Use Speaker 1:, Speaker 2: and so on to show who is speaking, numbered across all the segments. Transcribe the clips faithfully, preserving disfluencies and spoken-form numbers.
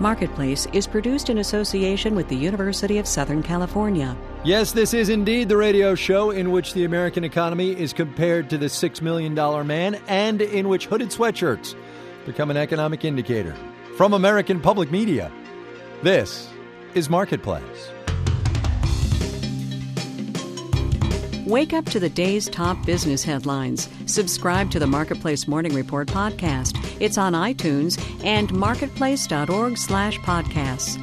Speaker 1: Marketplace is produced in association with the University of Southern California.
Speaker 2: Yes, this is indeed the radio show in which the American economy is compared to the six million dollars man and in which hooded sweatshirts become an economic indicator. From American Public Media, this is Marketplace.
Speaker 1: Wake up to the day's top business headlines. Subscribe to the Marketplace Morning Report podcast. It's on iTunes and marketplace.org slash podcasts.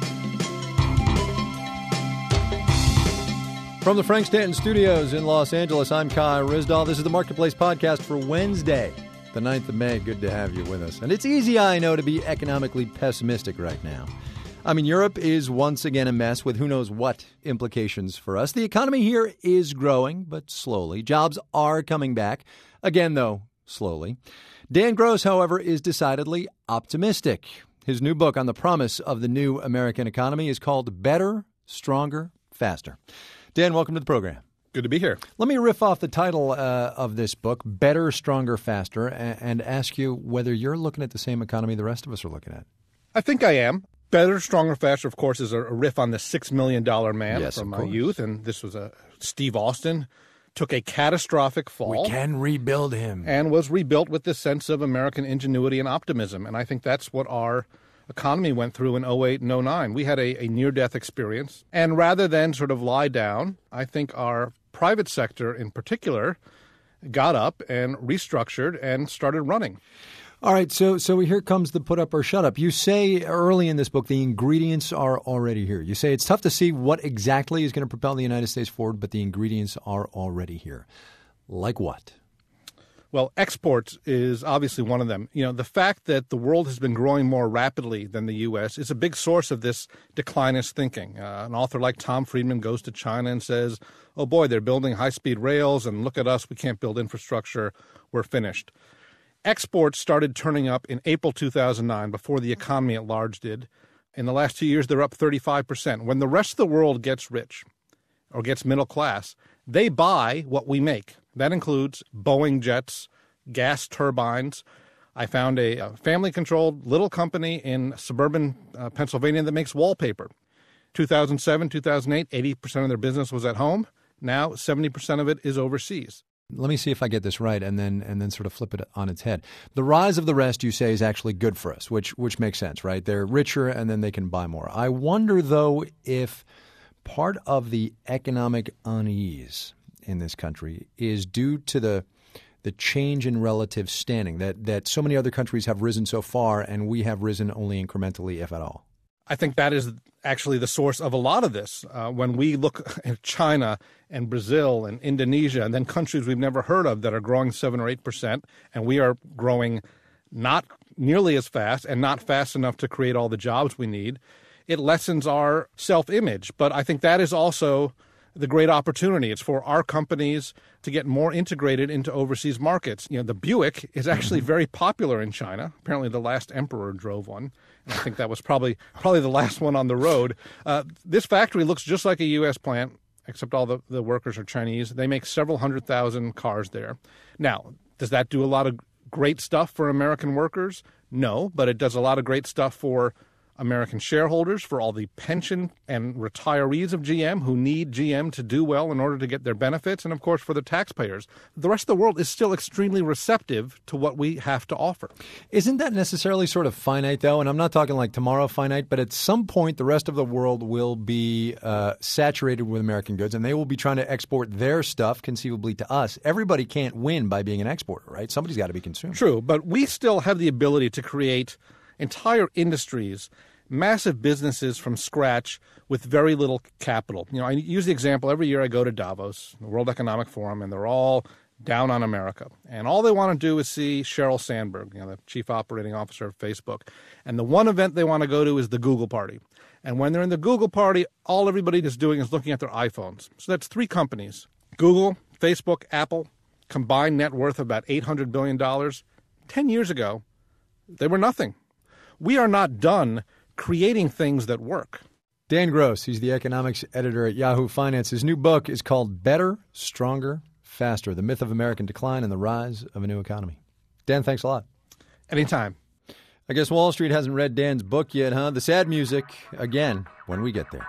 Speaker 2: From the Frank Stanton Studios in Los Angeles, I'm Kai Ryssdal. This is the Marketplace podcast for Wednesday, the ninth of May. Good to have you with us. And it's easy, I know, to be economically pessimistic right now. I mean, Europe is once again a mess with who knows what implications for us. The economy here is growing, but slowly. Jobs are coming back. Again, though, slowly. Dan Gross, however, is decidedly optimistic. His new book on the promise of the new American economy is called Better, Stronger, Faster. Dan, welcome to the program.
Speaker 3: Good to be here.
Speaker 2: Let me riff off the title uh, of this book, Better, Stronger, Faster, and, and ask you whether you're looking at the same economy the rest of us are looking at.
Speaker 3: I think I am. Better, Stronger, Faster, of course, is a riff on the six million dollars man
Speaker 2: yes,
Speaker 3: from my youth. And this was a Steve Austin, took a catastrophic fall.
Speaker 2: We can rebuild him.
Speaker 3: And was rebuilt with this sense of American ingenuity and optimism. And I think that's what our economy went through in oh eight and oh nine. We had a, a near-death experience. And rather than sort of lie down, I think our private sector in particular got up and restructured and started running.
Speaker 2: All right, so so here comes the put up or shut up. You say early in this book the ingredients are already here. You say it's tough to see what exactly is going to propel the United States forward, but the ingredients are already here. Like what?
Speaker 3: Well, exports is obviously one of them. You know, the fact that the world has been growing more rapidly than the U S is a big source of this declinist thinking. Uh, an author like Tom Friedman goes to China and says, oh boy, they're building high-speed rails, and look at us, we can't build infrastructure, we're finished. Exports started turning up in April two thousand nine, before the economy at large did. In the last two years, they're up thirty-five percent. When the rest of the world gets rich or gets middle class, they buy what we make. That includes Boeing jets, gas turbines. I found a, a family-controlled little company in suburban uh, Pennsylvania that makes wallpaper. two thousand seven, two thousand eight, eighty percent of their business was at home. Now, seventy percent of it is overseas.
Speaker 2: Let me see if I get this right and then and then sort of flip it on its head. The rise of the rest, you say, is actually good for us, which which makes sense, right? They're richer and then they can buy more. I wonder, though, if part of the economic unease in this country is due to the the change in relative standing, that, that so many other countries have risen so far and we have risen only incrementally, if at all.
Speaker 3: I think that is actually the source of a lot of this. Uh, when we look at China and Brazil and Indonesia and then countries we've never heard of that are growing seven or eight percent, and we are growing not nearly as fast and not fast enough to create all the jobs we need, it lessens our self-image. But I think that is also the great opportunity. It's for our companies to get more integrated into overseas markets. You know, the Buick is actually very popular in China. Apparently the last emperor drove one. And I think that was probably probably the last one on the road. Uh, this factory looks just like a U S plant, except all the, the workers are Chinese. They make several hundred thousand cars there. Now, does that do a lot of great stuff for American workers? No, but it does a lot of great stuff for American shareholders, for all the pension and retirees of G M who need G M to do well in order to get their benefits, and of course for the taxpayers. The rest of the world is still extremely receptive to what we have to offer.
Speaker 2: Isn't that necessarily sort of finite, though? And I'm not talking like tomorrow finite, but at some point the rest of the world will be uh, saturated with American goods, and they will be trying to export their stuff conceivably to us. Everybody can't win by being an exporter, right? Somebody's got to be consumed.
Speaker 3: True, but we still have the ability to create entire industries, massive businesses from scratch with very little capital. You know, I use the example, every year I go to Davos, the World Economic Forum, and they're all down on America. And all they want to do is see Sheryl Sandberg, you know, the chief operating officer of Facebook. And the one event they want to go to is the Google party. And when they're in the Google party, all everybody is doing is looking at their iPhones. So that's three companies, Google, Facebook, Apple, combined net worth of about eight hundred billion dollars. Ten years ago, they were nothing. We are not done creating things that work.
Speaker 2: Dan Gross, he's the economics editor at Yahoo Finance. His new book is called Better, Stronger, Faster, The Myth of American Decline and the Rise of a New Economy. Dan, thanks a lot.
Speaker 3: Anytime.
Speaker 2: I guess Wall Street hasn't read Dan's book yet, huh? The sad music, again, when we get there.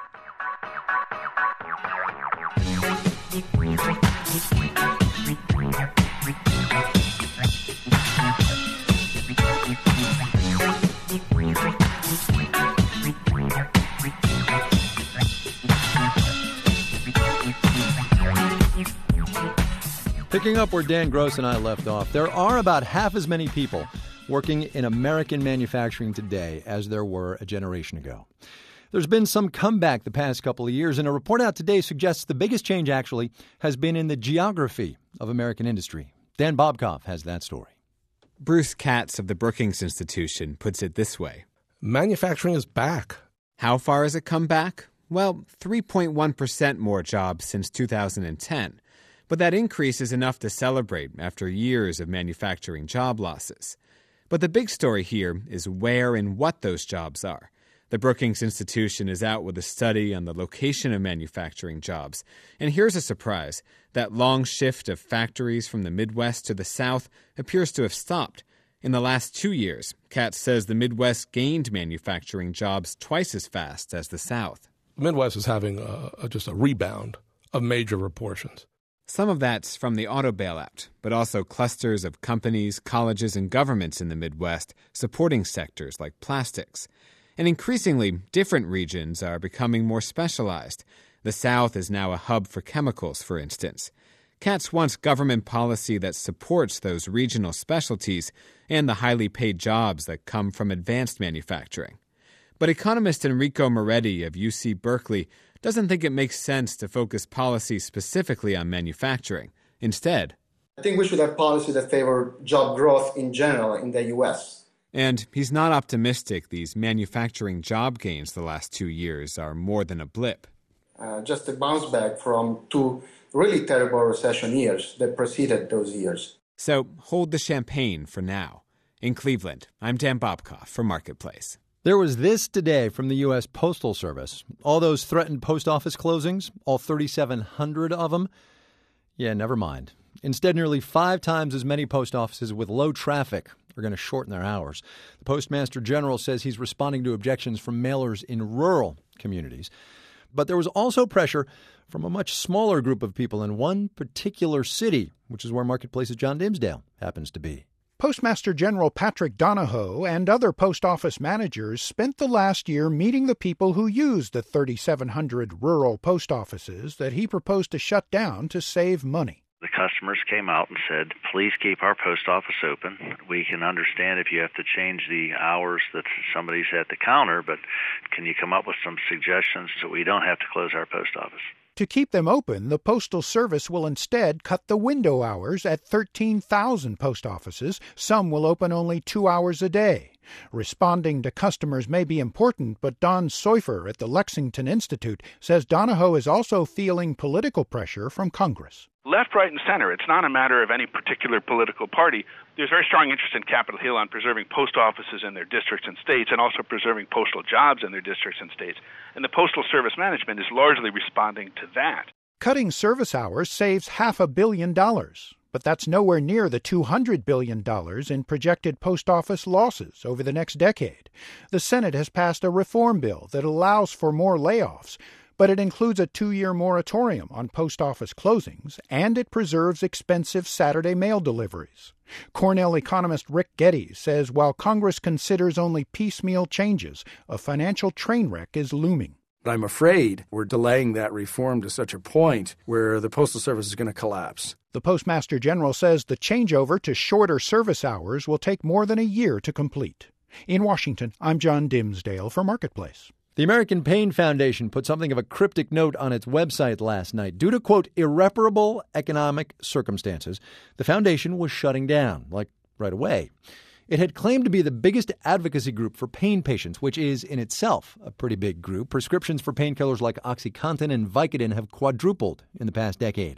Speaker 2: Picking up where Dan Gross and I left off, there are about half as many people working in American manufacturing today as there were a generation ago. There's been some comeback the past couple of years, and a report out today suggests the biggest change actually has been in the geography of American industry. Dan Bobkoff has that story.
Speaker 4: Bruce Katz of the Brookings Institution puts it this way.
Speaker 5: Manufacturing is back.
Speaker 4: How far has it come back? Well, three point one percent more jobs since two thousand ten. But that increase is enough to celebrate after years of manufacturing job losses. But the big story here is where and what those jobs are. The Brookings Institution is out with a study on the location of manufacturing jobs. And here's a surprise. That long shift of factories from the Midwest to the South appears to have stopped. In the last two years, Katz says the Midwest gained manufacturing jobs twice as fast as the South.
Speaker 5: The Midwest is having a, a, just a rebound of major proportions.
Speaker 4: Some of that's from the auto bailout, but also clusters of companies, colleges, and governments in the Midwest supporting sectors like plastics. And increasingly, different regions are becoming more specialized. The South is now a hub for chemicals, for instance. Katz wants government policy that supports those regional specialties and the highly paid jobs that come from advanced manufacturing. But economist Enrico Moretti of U C Berkeley doesn't think it makes sense to focus policy specifically on manufacturing. Instead,
Speaker 6: I think we should have policy that favor job growth in general in the U S.
Speaker 4: And he's not optimistic these manufacturing job gains the last two years are more than a blip.
Speaker 6: Uh, just a bounce back from two really terrible recession years that preceded those years.
Speaker 4: So hold the champagne for now. In Cleveland, I'm Dan Bobkoff for Marketplace.
Speaker 2: There was this today from the U S Postal Service. All those threatened post office closings, all thirty-seven hundred of them. Yeah, never mind. Instead, nearly five times as many post offices with low traffic are going to shorten their hours. The Postmaster General says he's responding to objections from mailers in rural communities. But there was also pressure from a much smaller group of people in one particular city, which is where Marketplace's John Dimsdale happens to be.
Speaker 7: Postmaster General Patrick Donahoe and other post office managers spent the last year meeting the people who use the thirty-seven hundred rural post offices that he proposed to shut down to save money.
Speaker 8: The customers came out and said, please keep our post office open. We can understand if you have to change the hours that somebody's at the counter, but can you come up with some suggestions so we don't have to close our post office?
Speaker 7: To keep them open, the Postal Service will instead cut the window hours at thirteen thousand post offices. Some will open only two hours a day. Responding to customers may be important, but Don Seufer at the Lexington Institute says Donahoe is also feeling political pressure from Congress.
Speaker 9: Left, right, and center. It's not a matter of any particular political party. There's very strong interest in Capitol Hill on preserving post offices in their districts and states and also preserving postal jobs in their districts and states. And the Postal Service management is largely responding to that.
Speaker 7: Cutting service hours saves half a billion dollars. But that's nowhere near the two hundred billion dollars in projected post office losses over the next decade. The Senate has passed a reform bill that allows for more layoffs, but it includes a two-year moratorium on post office closings, and it preserves expensive Saturday mail deliveries. Cornell economist Rick Geddes says while Congress considers only piecemeal changes, a financial train wreck is looming.
Speaker 10: I'm afraid we're delaying that reform to such a point where the Postal Service is going to collapse.
Speaker 7: The Postmaster General says the changeover to shorter service hours will take more than a year to complete. In Washington, I'm John Dimsdale for Marketplace.
Speaker 2: The American Pain Foundation put something of a cryptic note on its website last night. Due to, quote, irreparable economic circumstances, the foundation was shutting down, like right away. It had claimed to be the biggest advocacy group for pain patients, which is in itself a pretty big group. Prescriptions for painkillers like OxyContin and Vicodin have quadrupled in the past decade.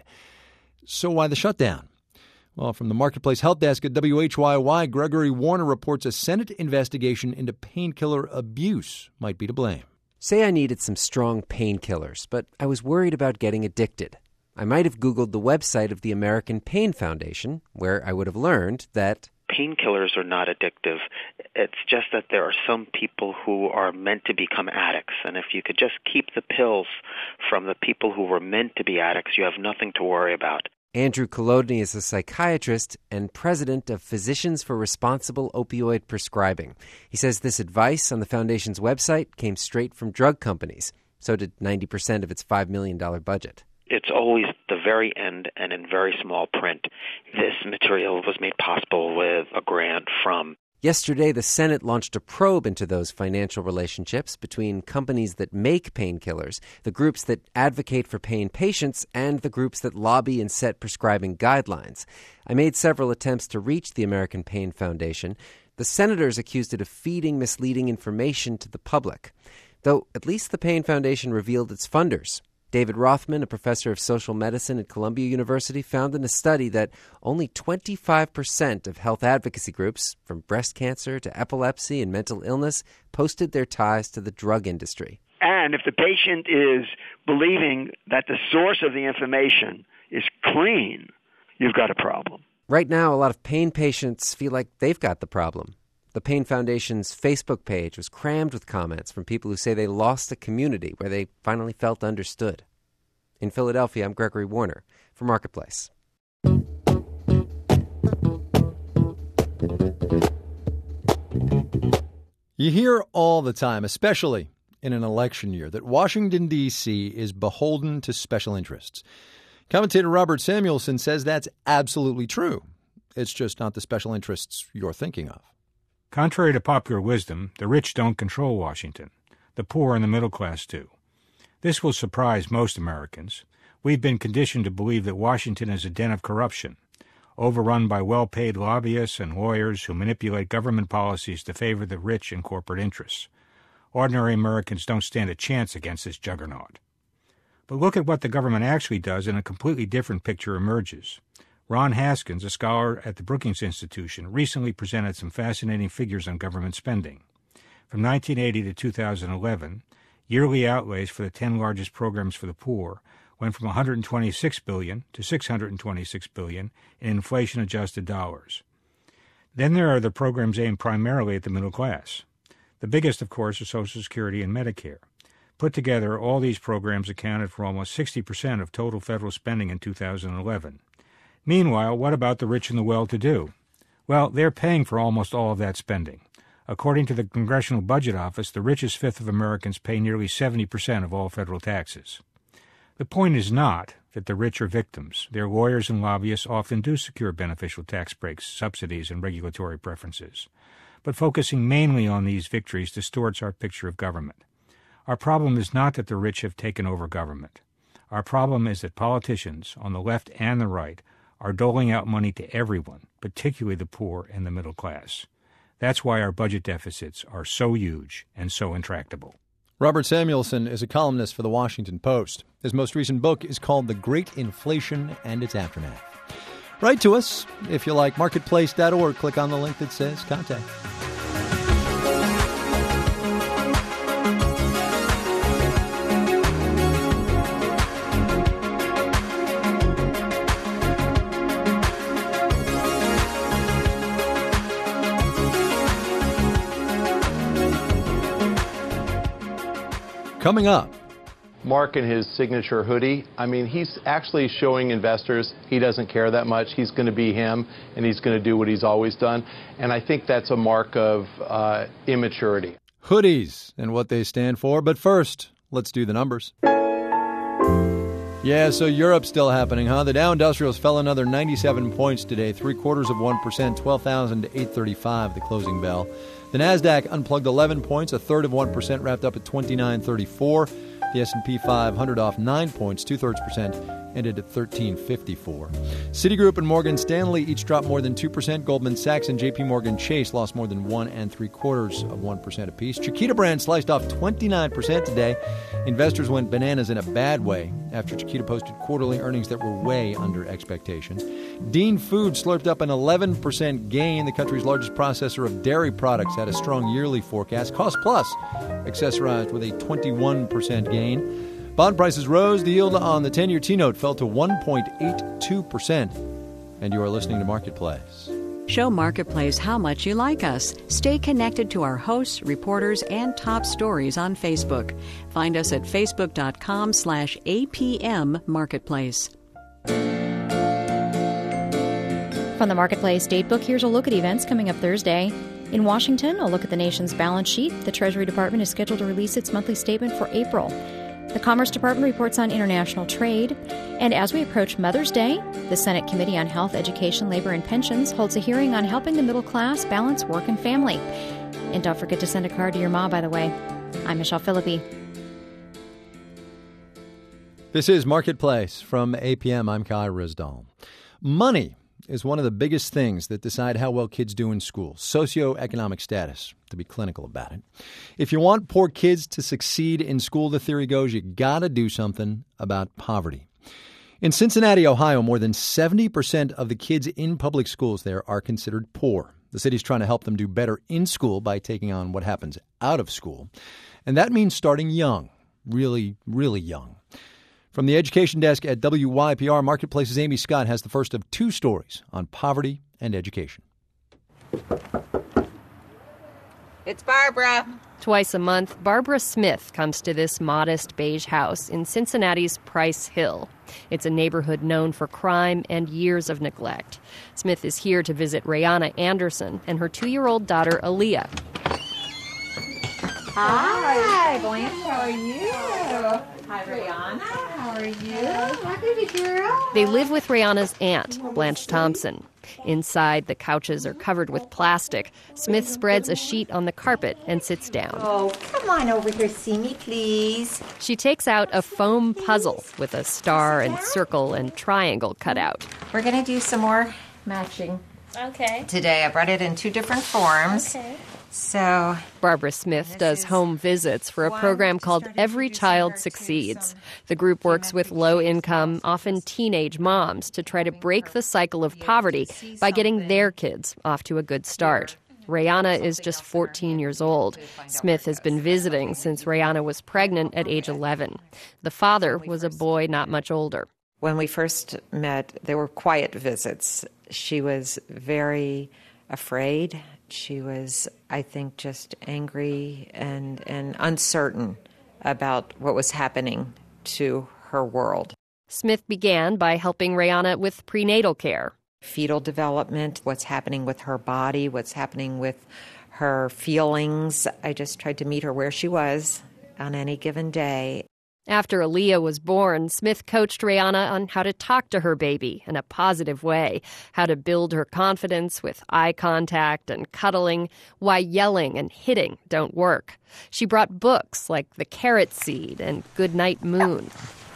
Speaker 2: So why the shutdown? Well, from the Marketplace Health Desk at W H Y Y, Gregory Warner reports a Senate investigation into painkiller abuse might be to blame.
Speaker 11: Say I needed some strong painkillers, but I was worried about getting addicted. I might have Googled the website of the American Pain Foundation, where I would have learned that
Speaker 12: painkillers are not addictive. It's just that there are some people who are meant to become addicts. And if you could just keep the pills from the people who were meant to be addicts, you have nothing to worry about.
Speaker 11: Andrew Kolodny is a psychiatrist and president of Physicians for Responsible Opioid Prescribing. He says this advice on the foundation's website came straight from drug companies. So did ninety percent of its five million dollars budget.
Speaker 12: It's always the very end and in very small print. This material was made possible with a grant from.
Speaker 11: Yesterday, the Senate launched a probe into those financial relationships between companies that make painkillers, the groups that advocate for pain patients, and the groups that lobby and set prescribing guidelines. I made several attempts to reach the American Pain Foundation. The senators accused it of feeding misleading information to the public. Though at least the Pain Foundation revealed its funders. David Rothman, a professor of social medicine at Columbia University, found in a study that only twenty-five percent of health advocacy groups, from breast cancer to epilepsy and mental illness, posted their ties to the drug industry.
Speaker 13: And if the patient is believing that the source of the information is clean, you've got a problem.
Speaker 11: Right now, a lot of pain patients feel like they've got the problem. The Pain Foundation's Facebook page was crammed with comments from people who say they lost a community where they finally felt understood. In Philadelphia, I'm Gregory Warner for Marketplace.
Speaker 2: You hear all the time, especially in an election year, that Washington, D C is beholden to special interests. Commentator Robert Samuelson says that's absolutely true. It's just not the special interests you're thinking of.
Speaker 14: Contrary to popular wisdom, the rich don't control Washington. The poor and the middle class do. This will surprise most Americans. We've been conditioned to believe that Washington is a den of corruption, overrun by well-paid lobbyists and lawyers who manipulate government policies to favor the rich and corporate interests. Ordinary Americans don't stand a chance against this juggernaut. But look at what the government actually does, and a completely different picture emerges. Ron Haskins, a scholar at the Brookings Institution, recently presented some fascinating figures on government spending. From nineteen eighty to two thousand eleven, yearly outlays for the ten largest programs for the poor went from one hundred twenty-six billion dollars to six hundred twenty-six billion dollars in inflation-adjusted dollars. Then there are the programs aimed primarily at the middle class. The biggest, of course, are Social Security and Medicare. Put together, all these programs accounted for almost sixty percent of total federal spending in two thousand eleven. Meanwhile, what about the rich and the well-to-do? Well, they're paying for almost all of that spending. According to the Congressional Budget Office, the richest fifth of Americans pay nearly seventy percent of all federal taxes. The point is not that the rich are victims. Their lawyers and lobbyists often do secure beneficial tax breaks, subsidies, and regulatory preferences. But focusing mainly on these victories distorts our picture of government. Our problem is not that the rich have taken over government. Our problem is that politicians, on the left and the right, are doling out money to everyone, particularly the poor and the middle class. That's why our budget deficits are so huge and so intractable.
Speaker 2: Robert Samuelson is a columnist for The Washington Post. His most recent book is called The Great Inflation and Its Aftermath. Write to us if you like. Marketplace dot org. Click on the link that says Contact. Coming up.
Speaker 15: Mark in his signature hoodie, I mean, he's actually showing investors he doesn't care that much. He's going to be him, and he's going to do what he's always done. And I think that's a mark of uh, immaturity.
Speaker 2: Hoodies and what they stand for. But first, let's do the numbers. Yeah, so Europe's still happening, huh? The Dow Industrials fell another ninety-seven points today, three quarters of one percent, twelve thousand eight hundred thirty-five, the closing bell. The Nasdaq unplugged eleven points, a third of one percent, wrapped up at twenty-nine thirty-four. The S and P five hundred off nine points, two-thirds percent, ended at thirteen fifty-four. Citigroup and Morgan Stanley each dropped more than two percent. Goldman Sachs and J P Morgan Chase lost more than one and three-quarters of one percent apiece. Chiquita brand sliced off twenty-nine percent today. Investors went bananas in a bad way after Chiquita posted quarterly earnings that were way under expectations. Dean Foods slurped up an eleven percent gain. The country's largest processor of dairy products had a strong yearly forecast. Cost Plus accessorized with a twenty-one percent gain. Bond prices rose. The yield on the ten-year T-note fell to one point eight two percent. And you are listening to Marketplace.
Speaker 1: Show Marketplace how much you like us. Stay connected to our hosts, reporters, and top stories on Facebook. Find us at facebook.com slash APM Marketplace.
Speaker 16: From the Marketplace Datebook, here's a look at events coming up Thursday. In Washington, a look at the nation's balance sheet. The Treasury Department is scheduled to release its monthly statement for April. The Commerce Department reports on international trade. And as we approach Mother's Day, the Senate Committee on Health, Education, Labor, and Pensions holds a hearing on helping the middle class balance work and family. And don't forget to send a card to your mom, by the way. I'm Michelle Philippi.
Speaker 2: This is Marketplace from A P M. I'm Kai Rizdal. Money is one of the biggest things that decide how well kids do in school. Socioeconomic status, to be clinical about it. If you want poor kids to succeed in school, the theory goes, you gotta do something about poverty. In Cincinnati, Ohio, more than seventy percent of the kids in public schools there are considered poor. The city's trying to help them do better in school by taking on what happens out of school. And that means starting young, really, really young. From the education desk at W Y P R, Marketplace's Amy Scott has the first of two stories on poverty and education.
Speaker 17: It's Barbara.
Speaker 18: Twice a month, Barbara Smith comes to this modest beige house in Cincinnati's Price Hill. It's a neighborhood known for crime and years of neglect. Smith is here to visit Rayana Anderson and her two-year-old daughter, Aaliyah.
Speaker 17: Hi, Blanche, how are you? Hi, Rayana, how are you? Hi, baby girl.
Speaker 18: They live with Rayana's aunt, Blanche Thompson. Inside, the couches are covered with plastic. Smith spreads a sheet on the carpet and sits down.
Speaker 17: Oh, come on over here, see me, please.
Speaker 18: She takes out a foam puzzle with a star and circle and triangle cut out.
Speaker 17: We're going to do some more matching.
Speaker 19: Okay.
Speaker 17: Today, I brought it in two different forms.
Speaker 19: Okay.
Speaker 17: So,
Speaker 18: Barbara Smith does home visits for a program called Every Child Succeeds. The group works with low-income, often teenage moms to try to break the cycle of poverty by getting their kids off to a good start. Rayana is just fourteen years old. Smith has been visiting since Rayana was pregnant at age eleven. The father was a boy not much older.
Speaker 17: When we first met, they were quiet visits. She was very afraid. She was, I think, just angry and, and uncertain about what was happening to her world.
Speaker 18: Smith began by helping Rayana with prenatal care.
Speaker 17: Fetal development, what's happening with her body, what's happening with her feelings. I just tried to meet her where she was on any given day.
Speaker 18: After Aaliyah was born, Smith coached Rayana on how to talk to her baby in a positive way, how to build her confidence with eye contact and cuddling, why yelling and hitting don't work. She brought books like The Carrot Seed and Goodnight Moon.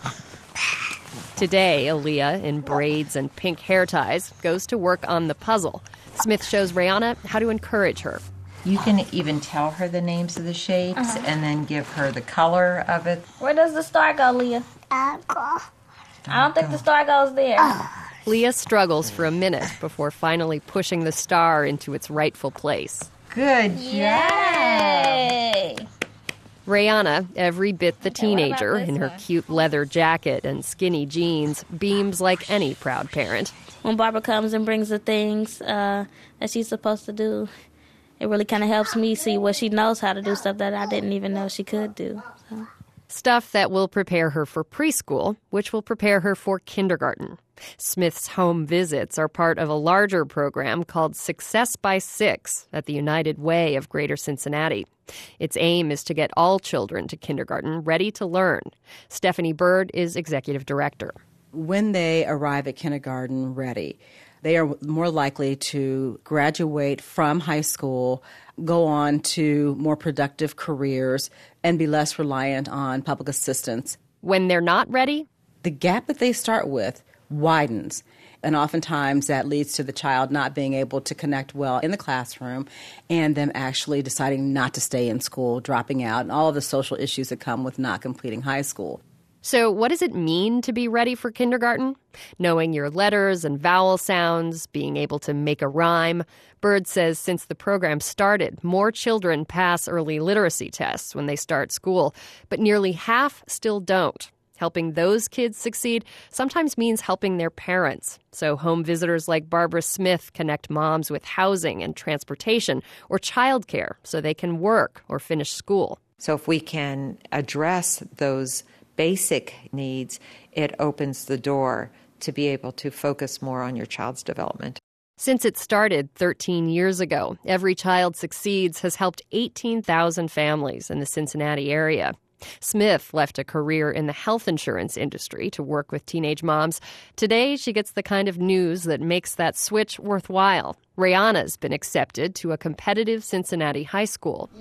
Speaker 18: Today, Aaliyah, in braids and pink hair ties, goes to work on the puzzle. Smith shows Rayana how to encourage her.
Speaker 17: You can even tell her the names of the shapes
Speaker 19: Uh-huh.
Speaker 17: and then give her the color of it.
Speaker 19: Where does the star go, Leah? I don't think the star goes there.
Speaker 18: Leah struggles for a minute before finally pushing the star into its rightful place.
Speaker 17: Good job.
Speaker 19: Yay!
Speaker 18: Rayana, every bit the
Speaker 19: Okay, what about
Speaker 18: teenager,
Speaker 19: this
Speaker 18: in her
Speaker 19: one?
Speaker 18: cute leather jacket and skinny jeans, beams like any proud parent.
Speaker 19: When Barbara comes and brings the things uh, that she's supposed to do, it really kind of helps me see what she knows how to do, stuff that I didn't even know she could do. So.
Speaker 18: Stuff that will prepare her for preschool, which will prepare her for kindergarten. Smith's home visits are part of a larger program called Success by Six at the United Way of Greater Cincinnati. Its aim is to get all children to kindergarten ready to learn. Stephanie Bird is executive director.
Speaker 20: When they arrive at kindergarten ready, they are more likely to graduate from high school, go on to more productive careers, and be less reliant on public assistance.
Speaker 18: When they're not ready,
Speaker 20: the gap that they start with widens. And oftentimes that leads to the child not being able to connect well in the classroom and them actually deciding not to stay in school, dropping out, and all of the social issues that come with not completing high school.
Speaker 18: So what does it mean to be ready for kindergarten? Knowing your letters and vowel sounds, being able to make a rhyme. Bird says since the program started, more children pass early literacy tests when they start school, but nearly half still don't. Helping those kids succeed sometimes means helping their parents. So home visitors like Barbara Smith connect moms with housing and transportation or childcare so they can work or finish school.
Speaker 17: So if we can address those basic needs, it opens the door to be able to focus more on your child's development.
Speaker 18: Since it started thirteen years ago, Every Child Succeeds has helped eighteen thousand families in the Cincinnati area. Smith left a career in the health insurance industry to work with teenage moms. Today, she gets the kind of news that makes that switch worthwhile. Rayana's been accepted to a competitive Cincinnati high school.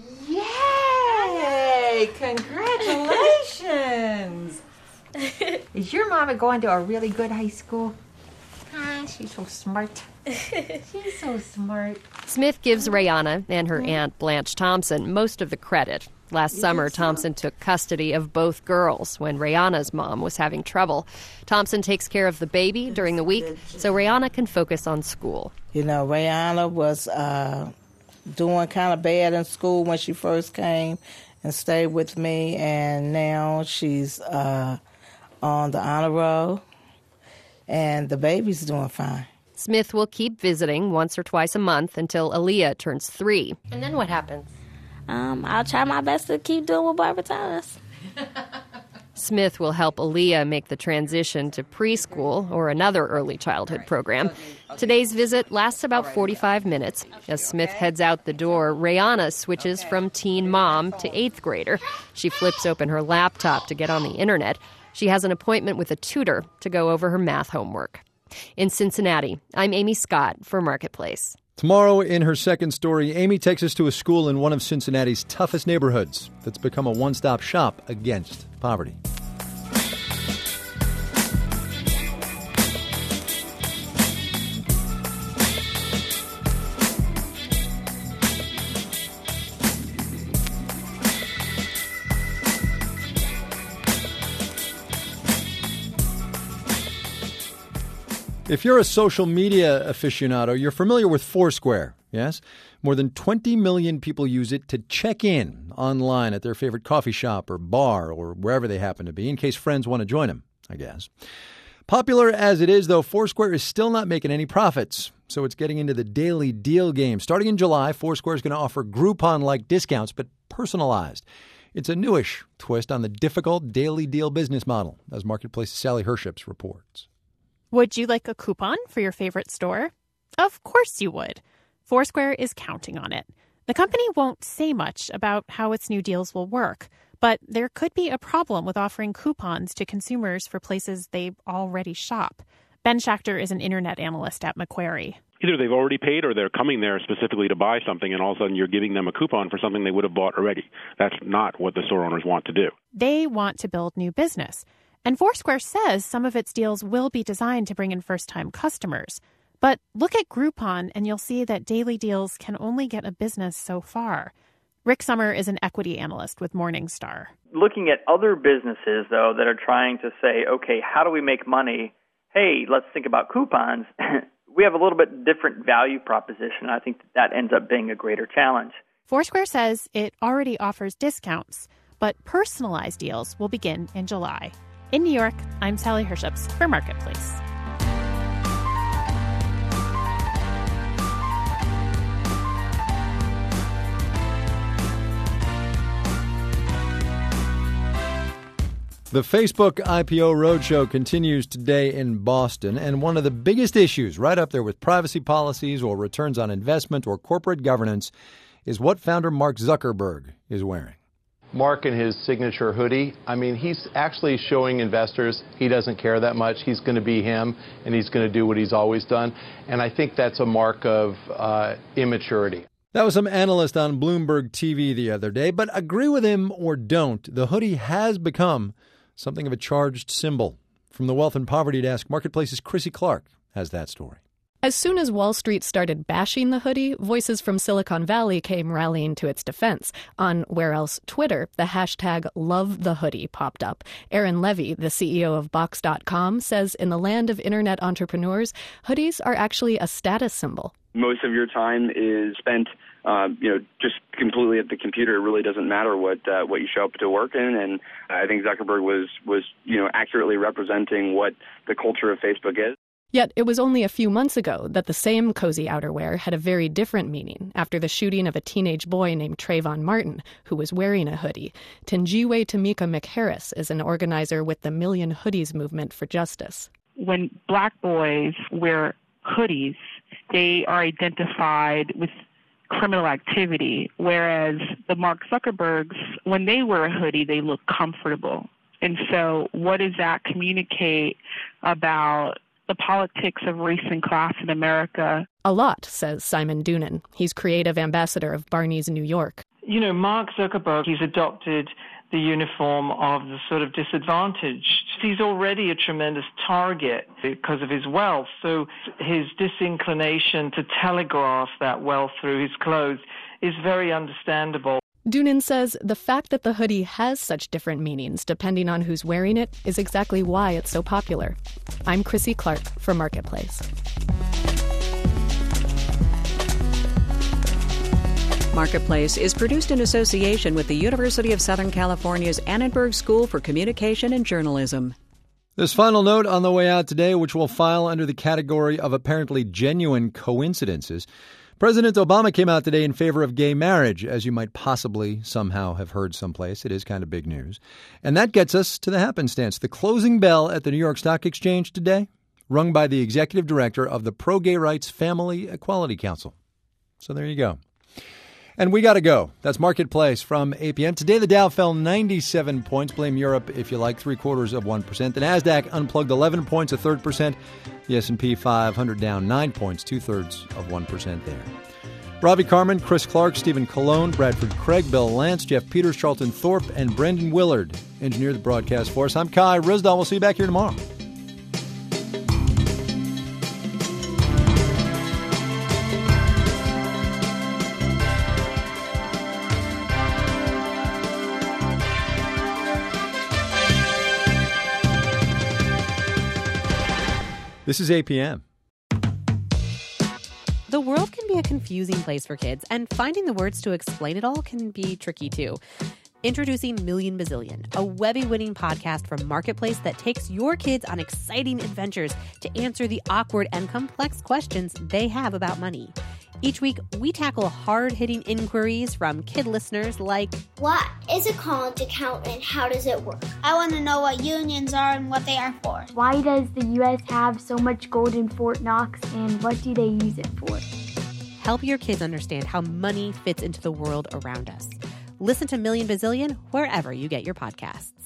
Speaker 21: Yay! Congratulations! Is your mama going to a really good high school? Ah, she's so smart. She's so smart.
Speaker 18: Smith gives Rayana and her aunt Blanche Thompson most of the credit. Last summer, Thompson took custody of both girls when Rayana's mom was having trouble. Thompson takes care of the baby during the week so Rayana can focus on school.
Speaker 22: You know, Rayana was uh, doing kind of bad in school when she first came and stayed with me, and now she's uh, on the honor roll, and the baby's doing fine.
Speaker 18: Smith will keep visiting once or twice a month until Aaliyah turns three.
Speaker 19: And then what happens? Um, I'll try my best to keep doing what Barbara tells us.
Speaker 18: Smith will help Aaliyah make the transition to preschool or another early childhood program. Today's visit lasts about forty-five minutes. As Smith heads out the door, Rayana switches from teen mom to eighth grader. She flips open her laptop to get on the internet. She has an appointment with a tutor to go over her math homework. In Cincinnati, I'm Amy Scott for Marketplace.
Speaker 2: Tomorrow, in her second story, Amy takes us to a school in one of Cincinnati's toughest neighborhoods that's become a one-stop shop against poverty. If you're a social media aficionado, you're familiar with Foursquare, yes? More than twenty million people use it to check in online at their favorite coffee shop or bar or wherever they happen to be, in case friends want to join them, I guess. Popular as it is, though, Foursquare is still not making any profits, so it's getting into the daily deal game. Starting in July, Foursquare is going to offer Groupon-like discounts, but personalized. It's a newish twist on the difficult daily deal business model, as Marketplace's Sally Herships reports.
Speaker 23: Would you like a coupon for your favorite store? Of course you would. Foursquare is counting on it. The company won't say much about how its new deals will work, but there could be a problem with offering coupons to consumers for places they already shop. Ben Schachter is an internet analyst at Macquarie.
Speaker 24: Either they've already paid or they're coming there specifically to buy something, and all of a sudden you're giving them a coupon for something they would have bought already. That's not what the store owners want to do.
Speaker 23: They want to build new business. And Foursquare says some of its deals will be designed to bring in first-time customers. But look at Groupon, and you'll see that daily deals can only get a business so far. Rick Sommer is an equity analyst with Morningstar.
Speaker 25: Looking at other businesses, though, that are trying to say, okay, how do we make money? Hey, let's think about coupons. We have a little bit different value proposition. I think that, that ends up being a greater challenge.
Speaker 23: Foursquare says it already offers discounts, but personalized deals will begin in July. In New York, I'm Sally Herships for Marketplace.
Speaker 2: The Facebook I P O Roadshow continues today in Boston, and one of the biggest issues, right up there with privacy policies or returns on investment or corporate governance, is what founder Mark Zuckerberg is wearing.
Speaker 15: Mark in his signature hoodie, I mean, he's actually showing investors he doesn't care that much. He's going to be him, and he's going to do what he's always done. And I think that's a mark of uh, immaturity.
Speaker 2: That was some analyst on Bloomberg T V the other day, but agree with him or don't, the hoodie has become something of a charged symbol. From the Wealth and Poverty Desk, Marketplace's Chrissy Clark has that story.
Speaker 26: As soon as Wall Street started bashing the hoodie, voices from Silicon Valley came rallying to its defense. On Where Else Twitter, the hashtag LoveTheHoodie popped up. Aaron Levy, the C E O of Box dot com, says in the land of internet entrepreneurs, hoodies are actually a status symbol.
Speaker 27: Most of your time is spent
Speaker 3: uh, you know, just completely at the computer. It really doesn't matter what uh, what you show up to work in. And I think Zuckerberg was, was, you know, accurately representing what the culture of Facebook is.
Speaker 26: Yet it was only a few months ago that the same cozy outerwear had a very different meaning after the shooting of a teenage boy named Trayvon Martin, who was wearing a hoodie. Tinjiwe Tamika McHarris is an organizer with the Million Hoodies Movement for Justice.
Speaker 4: When black boys wear hoodies, they are identified with criminal activity, whereas the Mark Zuckerbergs, when they wear a hoodie, they look comfortable. And so what does that communicate about the politics of race and class in America?
Speaker 26: A lot, says Simon Doonan. He's creative ambassador of Barney's New York.
Speaker 5: You know, Mark Zuckerberg, he's adopted the uniform of the sort of disadvantaged. He's already a tremendous target because of his wealth. So his disinclination to telegraph that wealth through his clothes is very understandable.
Speaker 26: Doonan says the fact that the hoodie has such different meanings depending on who's wearing it is exactly why it's so popular. I'm Chrissy Clark for Marketplace.
Speaker 1: Marketplace is produced in association with the University of Southern California's Annenberg School for Communication and Journalism.
Speaker 2: This final note on the way out today, which will file under the category of apparently genuine coincidences. President Obama came out today in favor of gay marriage, as you might possibly somehow have heard someplace. It is kind of big news. And that gets us to the happenstance. The closing bell at the New York Stock Exchange today, rung by the executive director of the Pro-Gay Rights Family Equality Council. So there you go. And we got to go. That's Marketplace from eight p.m. Today, the Dow fell ninety-seven points. Blame Europe, if you like, three quarters of one percent. The NASDAQ unplugged eleven points, a third percent. The S and P five hundred down nine points, two-thirds of one percent there. Ravi Carmen, Chris Clark, Stephen Colon, Bradford Craig, Bill Lance, Jeff Peters, Charlton Thorpe, and Brendan Willard engineered the broadcast for us. I'm Kai Ryssdal. We'll see you back here tomorrow. This is eight p.m.
Speaker 6: The world can be a confusing place for kids, and finding the words to explain it all can be tricky, too. Introducing Million Bazillion, a Webby-winning podcast from Marketplace that takes your kids on exciting adventures to answer the awkward and complex questions they have about money. Each week, we tackle hard-hitting inquiries from kid listeners like,
Speaker 8: what is a college account and how does it work? I want to know what unions are and what they are for.
Speaker 9: Why does the U S have so much gold in Fort Knox and what do they use it for?
Speaker 6: Help your kids understand how money fits into the world around us. Listen to Million Bazillion wherever you get your podcasts.